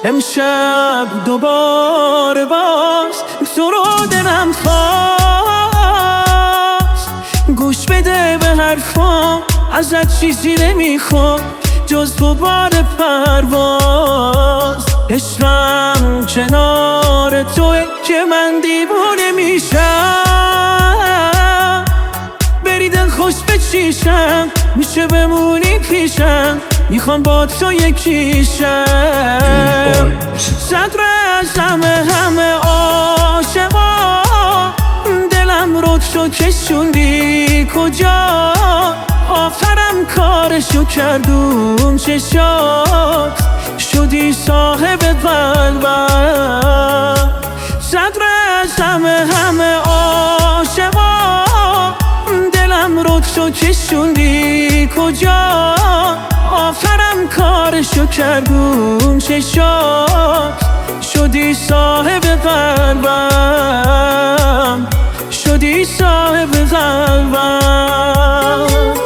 امشب دوباره باز تو رو دلم خواست. گوش بده به حرفام، ازت چیزی نمیخوام جز تو بار پرواز. عشقم کنار توه که من دیوونه میشم. بری دل خوش بچیشم، میشه بمونی پیشم، میخوام با تو یکیشم. صدر از همه عاشقا، دلم رو تو کشوندی کجا؟ آخرم کارشو کردون چشات، شدی صاحب قلبم. صدر از همه عاشقا، دلم رو تو کشوندی کجا؟ آخرم کارشو کردون چشات، شدی صاحب قلبم، شدی صاحب قلبم.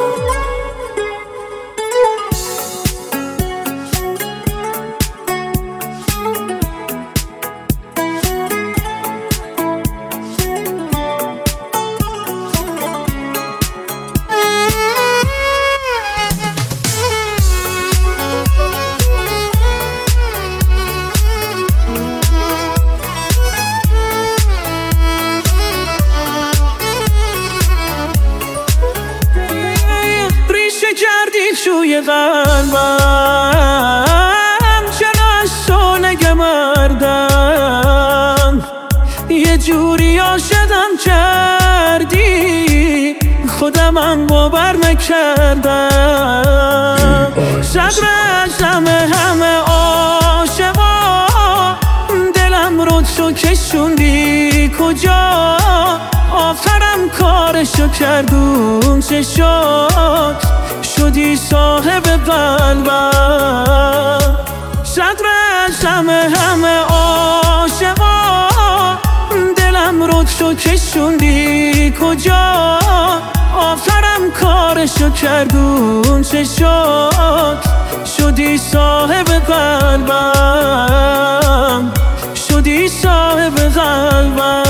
توی قلبم چرا از تو نگمردم؟ یه جوری عاشقم کردی خودمم باور نکردم. صبر از همه عاشقا، دلم رو تو کشوندی کجا؟ آخرم کارشو کردون چشات، شدی صاحب قلبم. صدر از همه عاشقا، دلم رو تو کشوندی کجا؟ آخرم کارشو کردون چشات، شدی صاحب قلبم، شدی صاحب قلبم.